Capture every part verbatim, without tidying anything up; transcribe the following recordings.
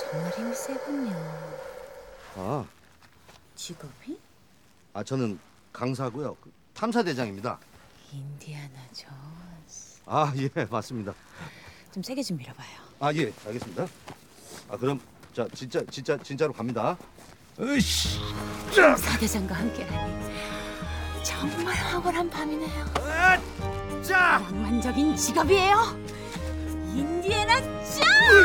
정말 힘이 세군요. 아, 직업이? 아 저는 강사고요. 그 탐사대장입니다. 인디아나 존스. 아, 예, 맞습니다. 좀 세게 좀 밀어봐요. 아, 예, 알겠습니다. 아, 그럼 자, 진짜 진짜 진짜로 갑니다. 으이씨. 자. 사대장과 함께라니 정말 황홀한 밤이네요. 아, 자. 낭만적인 직업이에요. 인디애나 존스.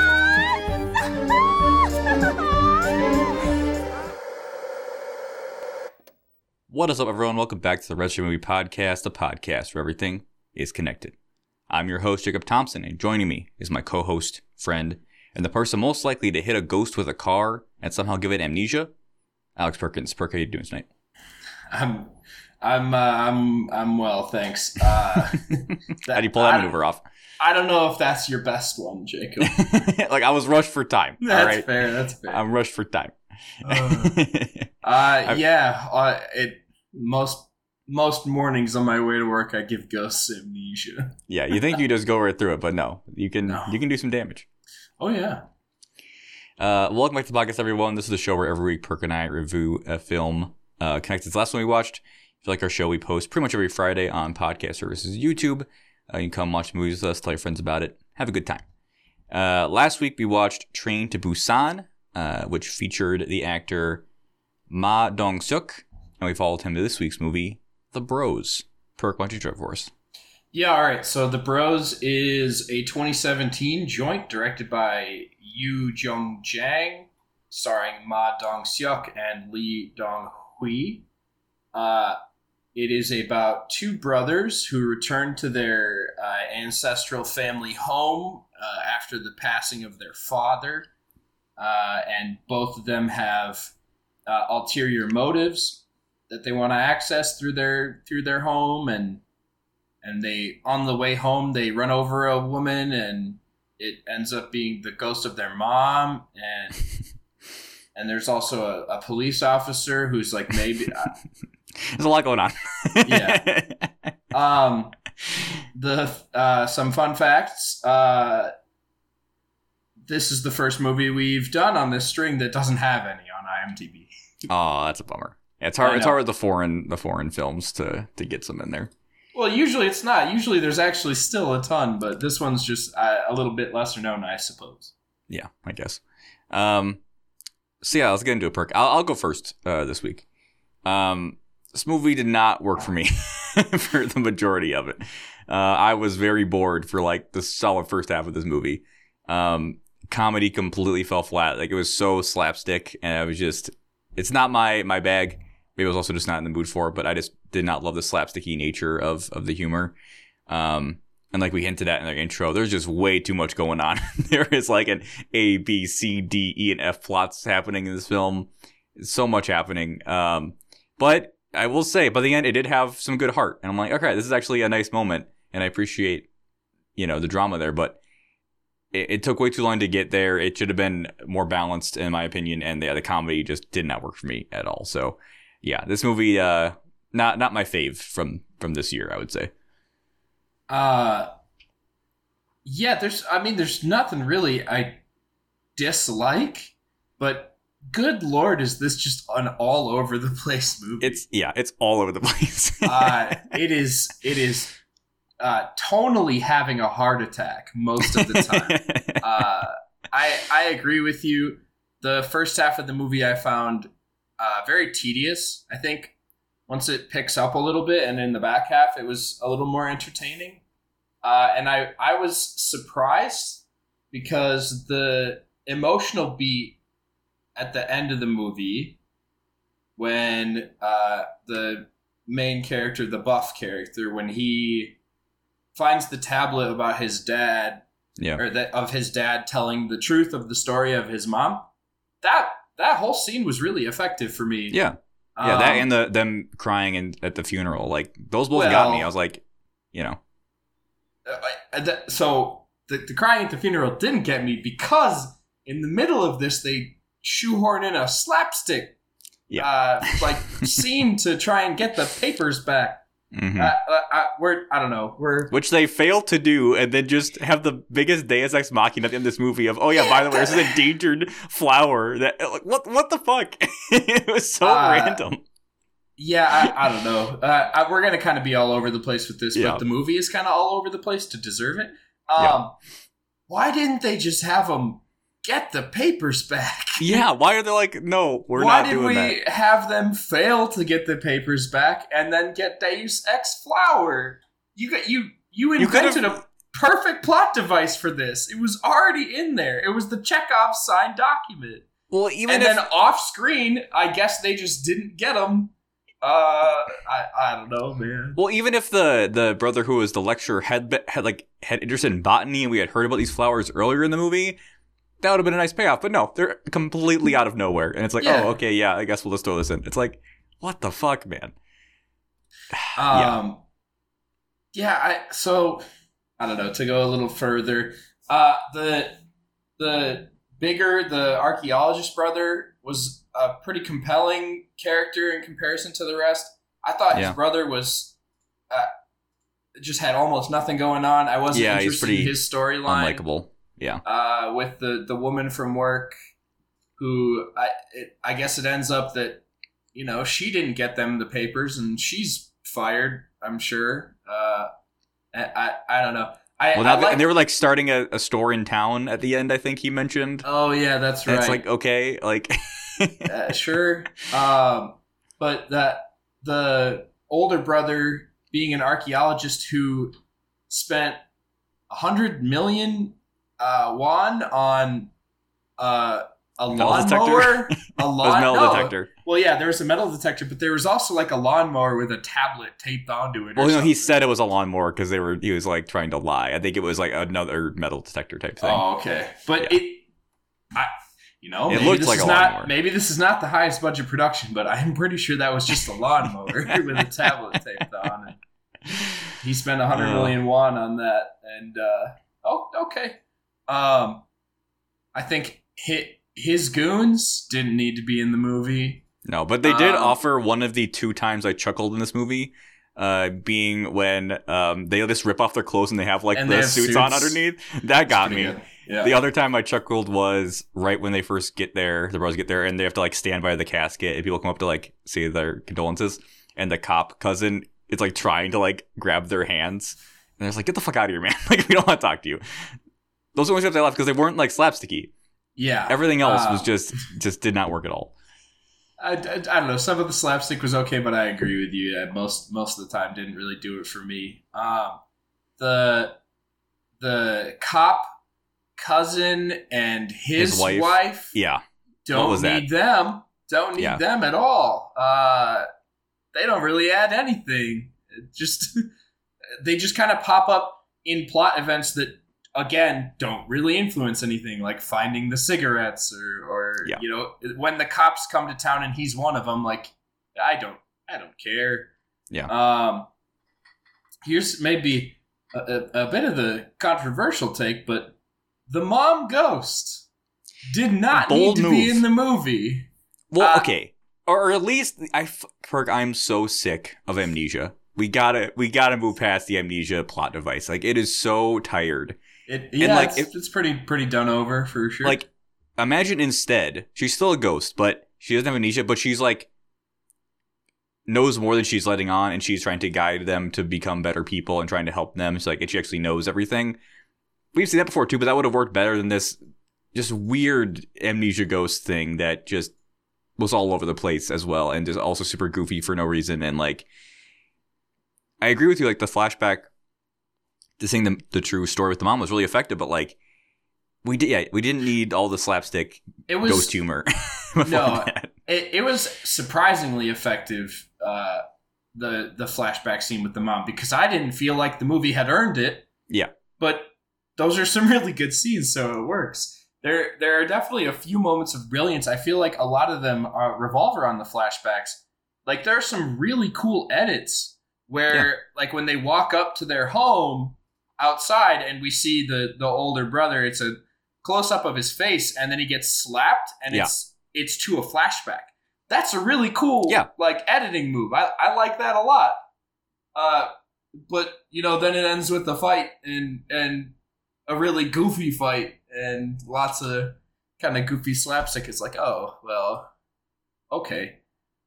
What is up, everyone? Welcome back to the Retro Movie Podcast, the podcast where everything is connected. I'm your host, Jacob Thompson, and joining me is my co-host, friend, and the person most likely to hit a ghost with a car and somehow give it amnesia, Alex Perkins. Perk, how you doing tonight? I'm, I'm, uh, I'm, I'm well, thanks. Uh, How do you pull that maneuver off? I don't know if that's your best one, Jacob. Like, I was rushed for time. That's all right? fair. That's fair. I'm rushed for time. uh, uh, yeah. Uh, it most most mornings on my way to work, I give ghosts amnesia. Yeah, you think you just go right through it, but no, you can No. you can do some damage. Oh yeah. Uh, welcome back to the podcast, everyone. This is the show where every week Perk and I review a film uh, connected to the last one we watched. If you like our show, we post pretty much every Friday on podcast services, YouTube. Uh, you can come watch movies with us, tell your friends about it, have a good time. Uh, last week we watched Train to Busan, uh, which featured the actor Ma Dong-seok, and we followed him to this week's movie, The Bros. Perk, why don't you drive for us? Yeah. All right. So The Bros is a twenty seventeen joint directed by Yu Jung Jang, starring Ma Dong-seok and Lee Dong-hui. Uh, it is about two brothers who return to their uh, ancestral family home uh, after the passing of their father, uh, and both of them have uh, ulterior motives that they want to access through their through their home, and and they on the way home they run over a woman, and it ends up being the ghost of their mom, and and there's also a, a police officer who's like maybe uh, There's a lot going on. Yeah. um the uh some fun facts. Uh this is the first movie we've done on this string that doesn't have any on IMDb. Oh, that's a bummer. Yeah, it's hard. I It's know. hard with the foreign the foreign films to to get some in there. Well, usually it's not. Usually there's actually still a ton, but this one's just uh, a little bit lesser known, I suppose. Yeah, I guess. Um, so yeah, let's get into a perk. I'll, I'll go first uh, this week. Um, this movie did not work for me for the majority of it. Uh, I was very bored for like the solid first half of this movie. Um, comedy completely fell flat. Like it was so slapstick, and I was just, it's not my my bag. Maybe I was also just not in the mood for it, but I just did not love the slapsticky nature of of the humor. Um, and like we hinted at in our intro, there's just way too much going on. There is like an A, B, C, D, E, and F plots happening in this film. So much happening. Um, but I will say, by the end, it did have some good heart. And I'm like, okay, this is actually a nice moment. And I appreciate, you know, the drama there. But it, it took way too long to get there. It should have been more balanced, in my opinion. And the, the comedy just did not work for me at all. So, yeah, this movie, uh, not not my fave from, from this year, I would say. Uh, yeah, there's, I mean, there's nothing really I dislike, but good Lord, is this just an all over the place movie? It's, yeah, it's all over the place. uh, it is, it is, uh, tonally having a heart attack most of the time. uh, I, I agree with you. The first half of the movie I found, uh, very tedious. I think once it picks up a little bit, and in the back half, it was a little more entertaining. Uh, and I, I was surprised because the emotional beat at the end of the movie, when uh, the main character, the buff character, when he finds the tablet about his dad, Yeah. or that of his dad telling the truth of the story of his mom, that that whole scene was really effective for me. Yeah. Yeah, that Um, and the them crying in, at the funeral, like those both got me. Well- I was like, you know, Uh, I- that- so the, the crying at the funeral didn't get me because in the middle of this they shoehorn in a slapstick Yeah. uh, like scene to try and get the papers back. Mhm. Uh, uh, uh, we're I don't know. We're Which they fail to do, and then just have the biggest Deus Ex Machina at the end of this movie of, oh yeah, by the way, this is an endangered flower. That like what what the fuck? It was so Uh, random. yeah. I, I don't know. Uh, I, we're gonna kind of be all over the place with this, Yeah. but the movie is kind of all over the place to deserve it. Um, Yeah. Why didn't they just have them get the papers back? Yeah, why are they like, no, we're Why not did doing we that? have them fail to get the papers back and then get Deus Ex Flower? You got you you You could've- invented a perfect plot device for this. It was already in there. It was the Chekhov signed document. Well, even And if then off screen, I guess they just didn't get them. Uh, I I don't know, man. well, even if the the brother who was the lecturer had be- had like had interest in botany and we had heard about these flowers earlier in the movie, that would have been a nice payoff. But no, they're completely out of nowhere, and it's like, Yeah. oh, okay, yeah, I guess we'll just throw this in. It's like, what the fuck, man? Um, yeah. I so I don't know. To go a little further, uh, the the bigger the archaeologist brother was a pretty compelling character in comparison to the rest. I thought Yeah. his brother was uh, just had almost nothing going on. I wasn't Yeah, he's interested pretty in his storyline. Unlikable. Yeah. Uh, with the the woman from work, who I it, I guess it ends up that you know she didn't get them the papers and she's fired. I'm sure. Uh, I I, I don't know. I, Well, I now like, and they were like starting a, a store in town at the end. I think he mentioned. oh yeah, that's And right. it's like okay, like uh, sure. Um, but that the older brother being an archaeologist who spent a hundred million uh, won on uh, a Metal detector? lawnmower. A it was lawn metal no. detector. Well, yeah, there was a metal detector, but there was also like a lawnmower with a tablet taped onto it. or Well, no, he something. said it was a lawnmower because they were. He was like trying to lie. I think it was like another metal detector type thing. Oh, okay. But Yeah. it, I, you know, It maybe looked this like is a not lawnmower. maybe this is not the highest budget production, but I'm pretty sure that was just a lawnmower with a tablet taped on it. He spent a hundred Uh. million won on that, and uh, oh, okay. Um, I think his, his goons didn't need to be in the movie. No, but they did Um, offer one of the two times I chuckled in this movie, uh, being when um, they just rip off their clothes and they have like And the they have suits, on suits. underneath. That got Pretty me. good. Yeah. The other time I chuckled was right when they first get there, the bros get there, and they have to like stand by the casket, and people come up to like say their condolences, and the cop cousin is like trying to like grab their hands, and they're just like, "Get the fuck out of here, man! Like we don't want to talk to you." Those are the only times I laughed because they weren't like slapsticky. yeah. Everything else Uh, was just just did not work at all. I, I, I don't know. Some of the slapstick was okay, but I agree with you. Yeah, most most of the time didn't really do it for me. Um, the the cop cousin and his, His wife. wife, Yeah, don't was need that? them. Don't need Yeah. them at all. Uh, they don't really add anything. It just they just kind of pop up in plot events that again don't really influence anything, like finding the cigarettes or or Yeah. you know when the cops come to town and he's one of them. Like I don't I don't care. Yeah. Um. Here's maybe a, a, a bit of the controversial take, but the mom ghost did not Bold need to be move. in the movie. well, Uh, okay, or, or at least I, f- Kirk, I'm so sick of amnesia. We gotta we gotta move past the amnesia plot device. Like it is so tired. It, yeah, like, it's, if- it's pretty pretty done over for sure. Like, imagine instead, she's still a ghost, but she doesn't have amnesia, but she's like, knows more than she's letting on, and she's trying to guide them to become better people and trying to help them. So, like, and she actually knows everything. We've seen that before, too, but that would have worked better than this just weird amnesia ghost thing that just was all over the place as well, and just also super goofy for no reason. And, like, I agree with you, like, the flashback to seeing the, the true story with the mom was really effective, but, like, we did, yeah, we didn't need all the slapstick it was ghost humor. before no, that. it, it was surprisingly effective. Uh, the the flashback scene with the mom, because I didn't feel like the movie had earned it. Yeah. But those are some really good scenes, so it works. There there are definitely a few moments of brilliance. I feel like a lot of them are revolve around the flashbacks. Like there are some really cool edits where Yeah. like when they walk up to their home outside and we see the the older brother, it's a close up of his face and then he gets slapped and Yeah. it's it's to a flashback. That's a really cool Yeah. like editing move. I, I like that a lot. Uh, but you know, then it ends with a fight and and a really goofy fight and lots of kind of goofy slapstick. It's like, oh well, okay.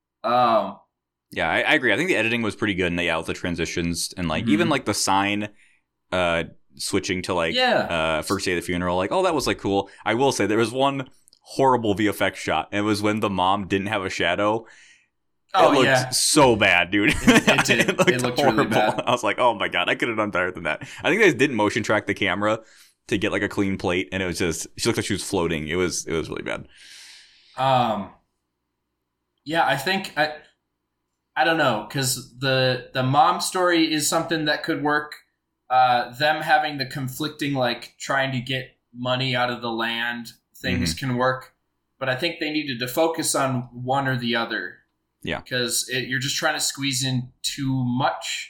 Um, Yeah, I, I agree. I think the editing was pretty good, and they out the transitions and like Mhm. even like the sign, uh, switching to like Yeah. uh first day of the funeral. Like, oh, that was like cool. I will say there was one horrible V F X shot. And it was when the mom didn't have a shadow. oh it looked yeah, so bad, dude. It- it did. looked, It looked really bad. I was like, oh my god, I could have done better than that. I think they didn't motion track the camera to get like a clean plate, and it was just she looked like she was floating. It was it was really bad. Um, yeah, I think I, I don't know, because the the mom story is something that could work. Uh, them having the conflicting, like trying to get money out of the land things Mm-hmm. can work, but I think they needed to focus on one or the other. Yeah. because you're just trying to squeeze in too much.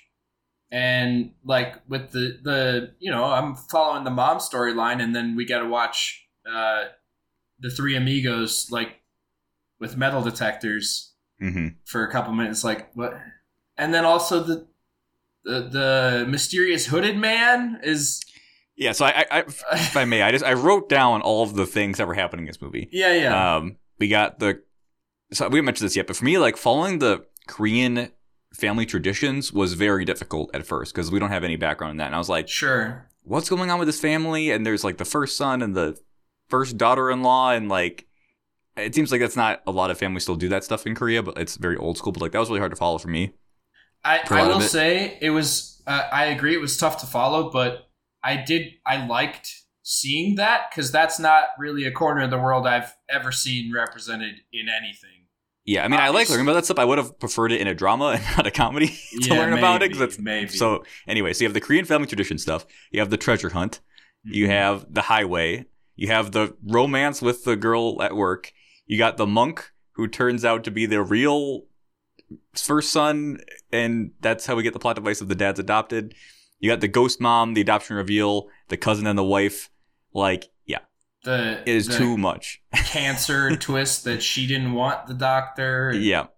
And like with the the you know, I'm following the mom storyline, and then we got to watch uh, the three amigos like with metal detectors Mm-hmm. for a couple minutes. Like what? And then also the the, the mysterious hooded man is Yeah, so I, I, if I may, I just I wrote down all of the things that were happening in this movie. yeah yeah Um, we got the so we haven't mentioned this yet, but for me, like following the Korean family traditions was very difficult at first because we don't have any background in that, and I was like, sure what's going on with this family? And there's like the first son and the first daughter-in-law, and like it seems like that's not a lot of families still do that stuff in Korea, but it's very old school. But like that was really hard to follow for me. I, for a I lot of will it. say it was uh, I agree it was tough to follow, but I did I liked seeing that because that's not really a corner of the world I've ever seen represented in anything. Yeah, I mean, I like Obviously. learning about that stuff. I would have preferred it in a drama and not a comedy to Yeah, learn about it. maybe, 'cause that's, maybe. So anyway, so you have the Korean family tradition stuff. You have the treasure hunt. You have the highway. You have the romance with the girl at work. You got the monk who turns out to be the real first son, and that's how we get the plot device of the dad's adopted. You got the ghost mom, the adoption reveal, the cousin and the wife. Like, yeah, the it is the too much. cancer twist that she didn't want the doctor. and Yeah.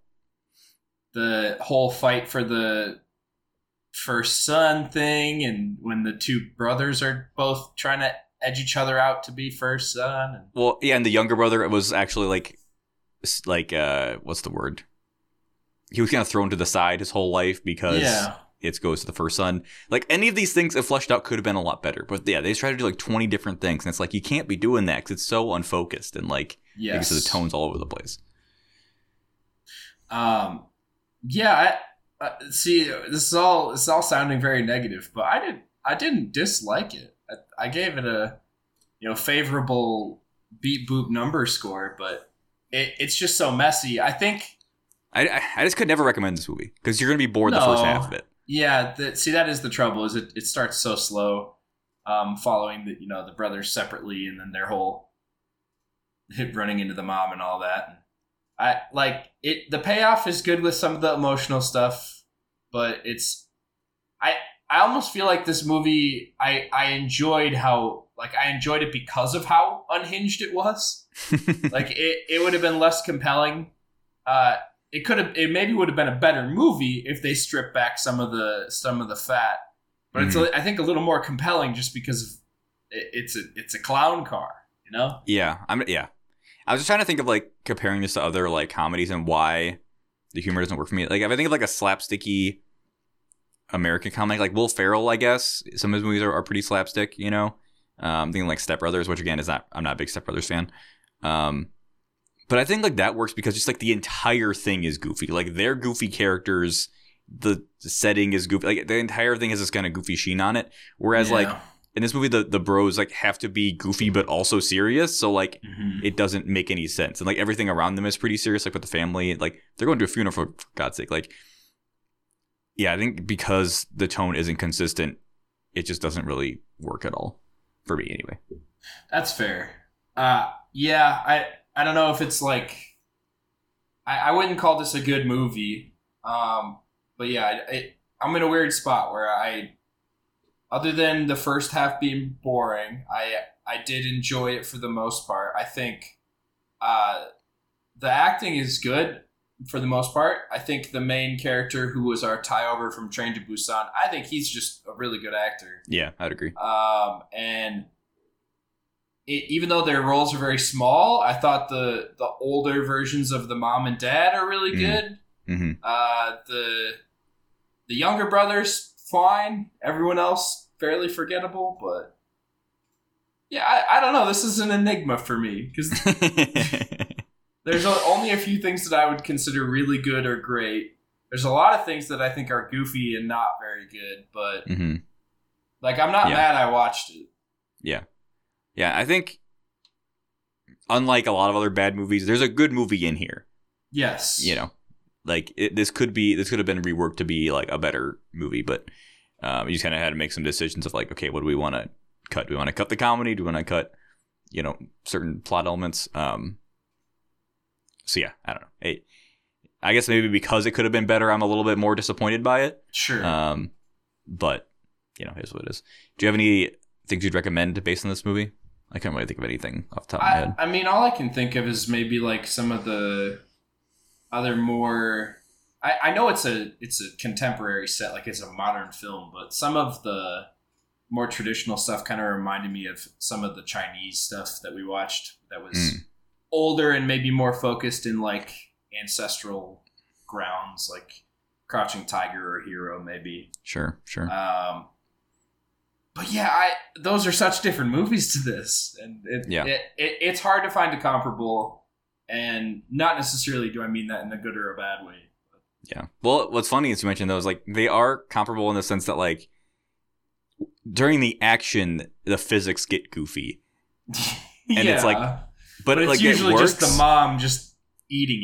The whole fight for the first son thing, and when the two brothers are both trying to edge each other out to be first son. And Well, yeah, and the younger brother was actually like, s- like, uh, what's the word? He was kind of thrown to the side his whole life because yeah, it goes to the first son. Like, any of these things, if fleshed out, could have been a lot better. But yeah, they try to do like twenty different things, and it's like, you can't be doing that because it's so unfocused and like, yes. because the tone's all over the place. Um, yeah, I uh, see. This is all this is all sounding very negative, but I didn't. I didn't dislike it. I, I gave it a, you know, favorable beat boop number score, but it, it's just so messy. I think. I, I, I just could never recommend this movie because you're going to be bored the No. first half of it. Yeah, the, see, that is the trouble. Is it? It starts so slow, um, following the you know the brothers separately, and then their whole hit running into the mom and all that. And I like it. The payoff is good with some of the emotional stuff, but it's I I almost feel like this movie. I I enjoyed how like I enjoyed it because of how unhinged it was. Like it it would have been less compelling. Uh, It could have. It maybe would have been a better movie if they stripped back some of the some of the fat, but it's a, I think a little more compelling just because of it, it's a it's a clown car, you know. Yeah, I'm. Yeah, I was just trying to think of like comparing this to other like comedies and why the humor doesn't work for me. Like if I think of like a slapsticky American comedy, like Will Ferrell, I guess some of his movies are, are pretty slapstick. You know, um, thinking like Step Brothers, which again is not. I'm not a big Step Brothers fan. Um, but I think like that works because just like the entire thing is goofy. Like they're goofy characters. The setting is goofy. Like the entire thing has this kind of goofy sheen on it. Whereas Yeah. like in this movie, the, the bros like have to be goofy but also serious. So like Mhm. it doesn't make any sense. And like everything around them is pretty serious. Like with the family, like they're going to a funeral for, for God's sake. Like, yeah, I think because the tone isn't consistent, it just doesn't really work at all for me anyway. That's fair. Uh, yeah, I I don't know if it's like I, I wouldn't call this a good movie. Um, but yeah, I, I, I'm in a weird spot where I, other than the first half being boring, I I did enjoy it for the most part. I think uh, the acting is good. for the most part. I think the main character, who was our tie over from Train to Busan, I think he's just a really good actor. Yeah, I'd agree. Um, and it, even though their roles are very small, I thought the the older versions of the mom and dad are really Mm. good. Mm-hmm. Uh, the the younger brothers, fine. Everyone else, fairly forgettable. But yeah, I, I don't know. This is an enigma for me because there's o- only a few things that I would consider really good or great. There's a lot of things that I think are goofy and not very good. But mm-hmm. like, I'm not Yeah. mad I watched it. Yeah. Yeah, I think unlike a lot of other bad movies, there's a good movie in here. Yes, You know, like it, this could be this could have been reworked to be like a better movie, but um, you just kind of had to make some decisions of like, okay, what do we want to cut? Do we want to cut the comedy? Do we want to cut, you know, certain plot elements? Um, so yeah, I don't know. It, I guess maybe because it could have been better, I'm a little bit more disappointed by it. sure. Um, but you know, here's what it is. Do you have any things you'd recommend based on this movie? I can't really think of anything off the top of my I, head. I mean, all I can think of is maybe like some of the other more. I, I know it's a it's a contemporary set, like it's a modern film, but some of the more traditional stuff kind of reminded me of some of the Chinese stuff that we watched that was Mm. older and maybe more focused in like ancestral grounds, like Crouching Tiger or Hero, maybe. Sure, sure. Um, but yeah, I those are such different movies to this, and it, Yeah. it, it it's hard to find a comparable, and not necessarily do I mean that in a good or a bad way. Yeah. Well, what's funny is you mentioned those, like, they are comparable in the sense that, like, during the action, the physics get goofy. And it's like- But, but it's like, usually it works. just the mom just eating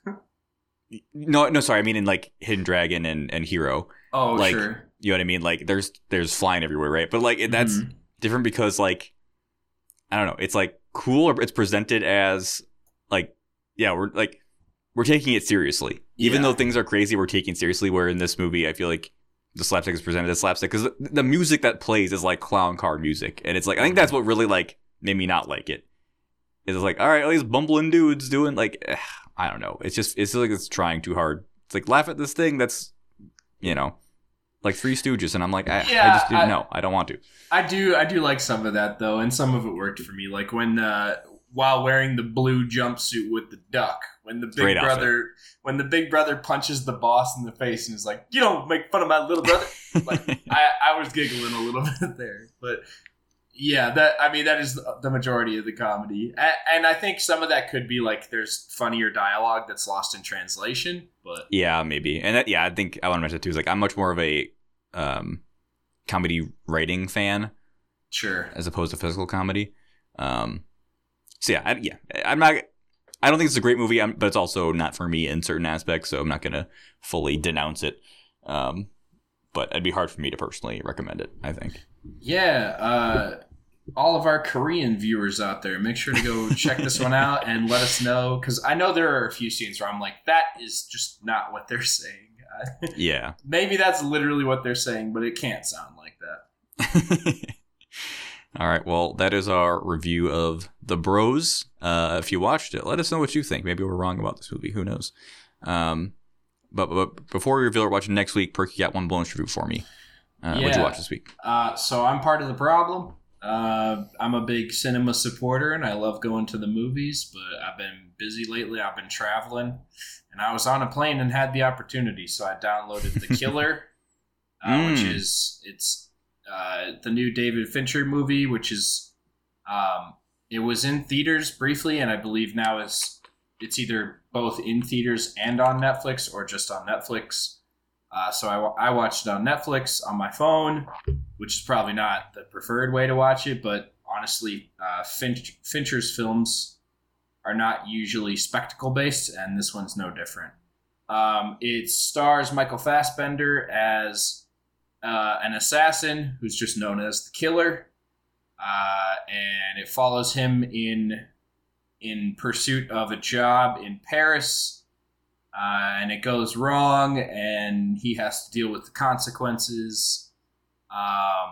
it. No, no, sorry. I mean, in, like, Hidden Dragon and, and Hero. Oh, Like, sure. You know what I mean? Like, there's there's flying everywhere, right? But, like, it, that's Mhm. different because, like, I don't know. It's, like, cool, or it's presented as, like, yeah, we're, like, we're taking it seriously. Even Yeah. though things are crazy, we're taking it seriously. Where in this movie, I feel like the slapstick is presented as slapstick because the, the music that plays is like clown car music, and it's like I think that's what really like made me not like it. It's like, all right, all these bumbling dudes doing like eh, I don't know. It's just it's like it's trying too hard. It's like laugh at this thing that's you know like Three Stooges, and I'm like I, Yeah, I just didn't I- know. I don't want to. I do I do like some of that though, and some of it worked for me. Like when uh, while wearing the blue jumpsuit with the duck, when the big Great outfit. brother when the big brother punches the boss in the face and is like, "You don't make fun of my little brother." Like I, I was giggling a little bit there, but yeah, that I mean that is the the majority of the comedy, and, and I think some of that could be like there's funnier dialogue that's lost in translation, but Yeah, maybe. And that, yeah, I think I want to mention it too. Is like I'm much more of a um, comedy writing fan sure. as opposed to physical comedy. Um, so yeah, I, yeah, I'm not. I don't think it's a great movie, I'm, but it's also not for me in certain aspects. So I'm not gonna fully denounce it. Um, but it'd be hard for me to personally recommend it, I think. Yeah, uh, all of our Korean viewers out there, make sure to go check this one out and let us know, because I know there are a few scenes where I'm like, that is just not what they're saying. Yeah. Maybe that's literally what they're saying, but it can't sound like that. All right. Well, that is our review of The Bros. Uh, if you watched it, let us know what you think. Maybe we're wrong about this movie. Who knows? Um, but, but before we reveal our watching next week, Perky got one bonus review for me. Uh, What'd Yeah. you watch this week? Uh, so I'm part of the problem. Uh, I'm a big cinema supporter, and I love going to the movies, but I've been busy lately. I've been traveling, and I was on a plane and had the opportunity, so I downloaded The Killer, uh, which Mm. is it's uh, the new David Fincher movie, which is um, it was in theaters briefly, and I believe now is it's either both in theaters and on Netflix, or just on Netflix. Uh, so I, wa- I watched it on Netflix on my phone, which is probably not the preferred way to watch it, but honestly, uh, Finch, Fincher's films are not usually spectacle based, and this one's no different. Um, it stars Michael Fassbender as uh, an assassin who's just known as the Killer, uh, and it follows him in in pursuit of a job in Paris. Uh, and it goes wrong, and he has to deal with the consequences. Um,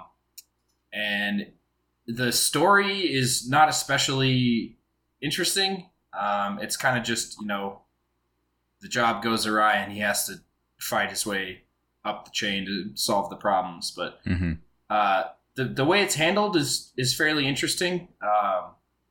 and the story is not especially interesting. Um, it's kind of just, you know, the job goes awry and he has to fight his way up the chain to solve the problems. But Mm-hmm. uh, the the way it's handled is is fairly interesting um,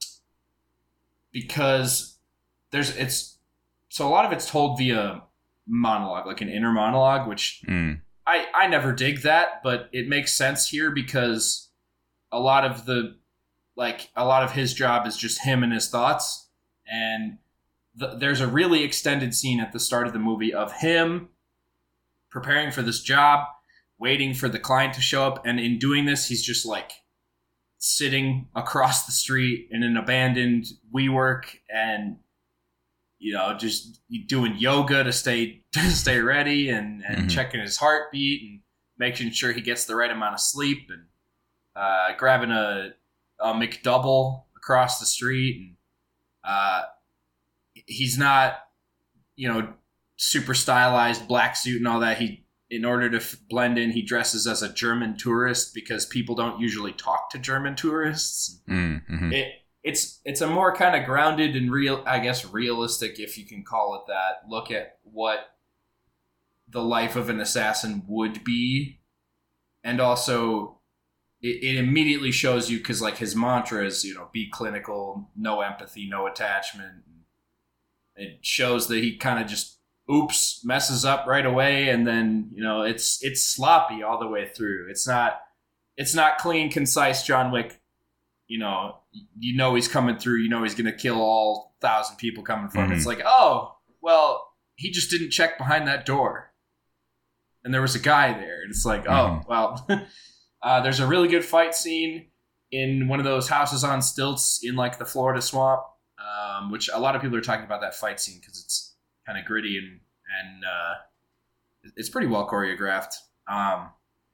because there's it's so a lot of it's told via monologue, like an inner monologue, which Mm. I I never dig that, but it makes sense here because a lot of the like a lot of his job is just him and his thoughts, and the, there's a really extended scene at the start of the movie of him preparing for this job, waiting for the client to show up, and in doing this, he's just like sitting across the street in an abandoned WeWork, and you know, just doing yoga to stay to stay ready, and, and Mhm. checking his heartbeat and making sure he gets the right amount of sleep, and uh, grabbing a, a McDouble across the street, and uh, he's not, you know, super stylized black suit and all that. He, in order to f- blend in, he dresses as a German tourist because people don't usually talk to German tourists. Mm-hmm. It it's it's a more kind of grounded and real, I guess, realistic, if you can call it that, look at what the life of an assassin would be, and also it, it immediately shows you, because like his mantra is, you know, be clinical, no empathy, no attachment. It shows that he kind of just oops messes up right away, and then, you know, it's it's sloppy all the way through. It's not it's not clean, concise John Wick. You know, you know he's coming through. You know he's going to kill all thousand people coming for him. Mhm. It's like, oh, well, he just didn't check behind that door, and there was a guy there. And it's like, oh, Mhm. well. uh, there's a really good fight scene in one of those houses on stilts in like the Florida swamp, um, which a lot of people are talking about that fight scene because it's kind of gritty and and uh, it's pretty well choreographed. Um,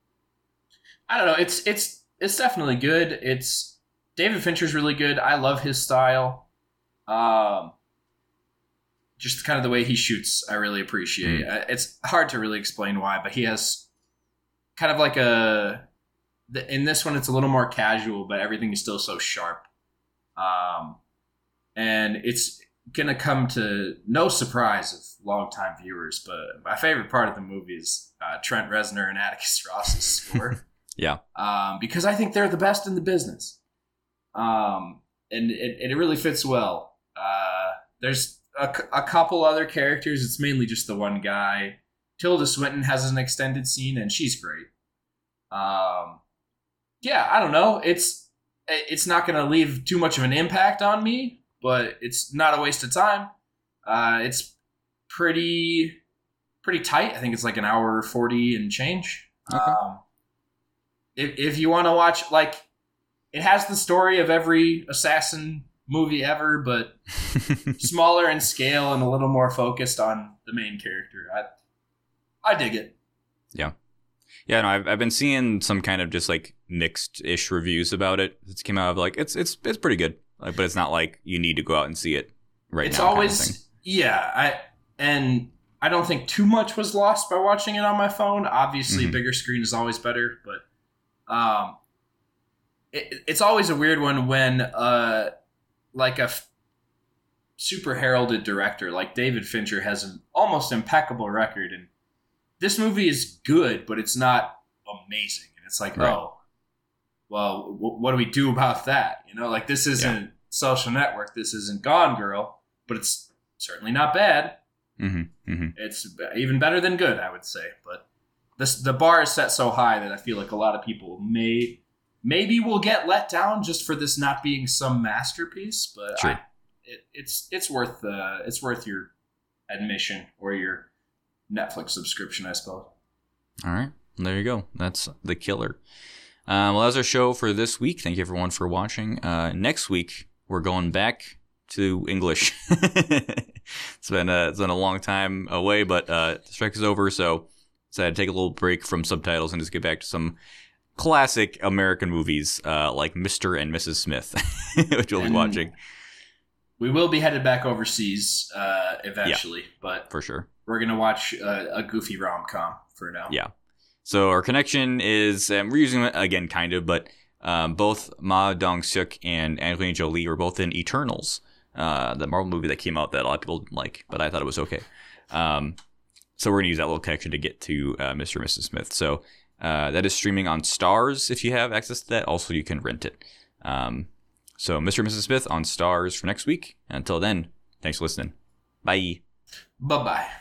I don't know. It's it's it's definitely good. It's David Fincher's really good. I love his style. Um, just kind of the way he shoots, I really appreciate. Uh, It's hard to really explain why, but he has kind of like a. the- In this one, it's a little more casual, but everything is still so sharp. Um, and it's gonna come to no surprise of longtime viewers, but my favorite part of the movie is uh, Trent Reznor and Atticus Ross's score. Yeah. Um, because I think they're the best in the business. Um, and it, it really fits well. Uh, there's a, c- a couple other characters. It's mainly just the one guy. Tilda Swinton has an extended scene, and she's great. Um, yeah, I don't know. It's it's not going to leave too much of an impact on me, but it's not a waste of time. Uh, it's pretty pretty tight. I think it's like an hour forty and change. Okay. Um, if if you want to watch, like, it has the story of every assassin movie ever, but smaller in scale and a little more focused on the main character. I I dig it. Yeah, no, I've I've been seeing some kind of just like mixed-ish reviews about it. It's came out of like it's it's it's pretty good, like, but it's not like you need to go out and see it right It's now. kind of always thing. yeah. I and I don't think too much was lost by watching it on my phone. Obviously, Mhm. bigger screen is always better, but um, it, it's always a weird one when uh, like a f- super heralded director like David Fincher has an almost impeccable record, and this movie is good, but it's not amazing. And it's like, Right. oh, well, w- what do we do about that? You know, like, this isn't Social Network, this isn't Gone Girl, but it's certainly not bad. Mm-hmm. Mm-hmm. It's even better than good, I would say. But this the bar is set so high that I feel like a lot of people may maybe will get let down just for this not being some masterpiece. But Sure. I, it, it's it's worth uh, it's worth your admission or your Netflix subscription, I suppose. All right. There you go. That's The Killer. Um, well, that's our show for this week. Thank you, everyone, for watching. Uh, next week, we're going back to English. it's been a, it's been a long time away, but uh, the strike is over, so decided to take a little break from subtitles and just get back to some classic American movies uh, like Mister and Missus Smith, which we'll be And watching. We will be headed back overseas uh, eventually, but For sure. we're going to watch a, a goofy rom-com for now. Yeah. So our connection is, um, we're using it again, kind of, but um, both Ma Dong-seok and Angelina Jolie were both in Eternals, uh, the Marvel movie that came out that a lot of people didn't like, but I thought it was okay. Um, so we're going to use that little connection to get to uh, Mister and Missus Smith. So uh, that is streaming on Stars if you have access to that. Also, you can rent it. Um, so Mister and Missus Smith on Stars for next week. Until then, thanks for listening. Bye. Bye-bye.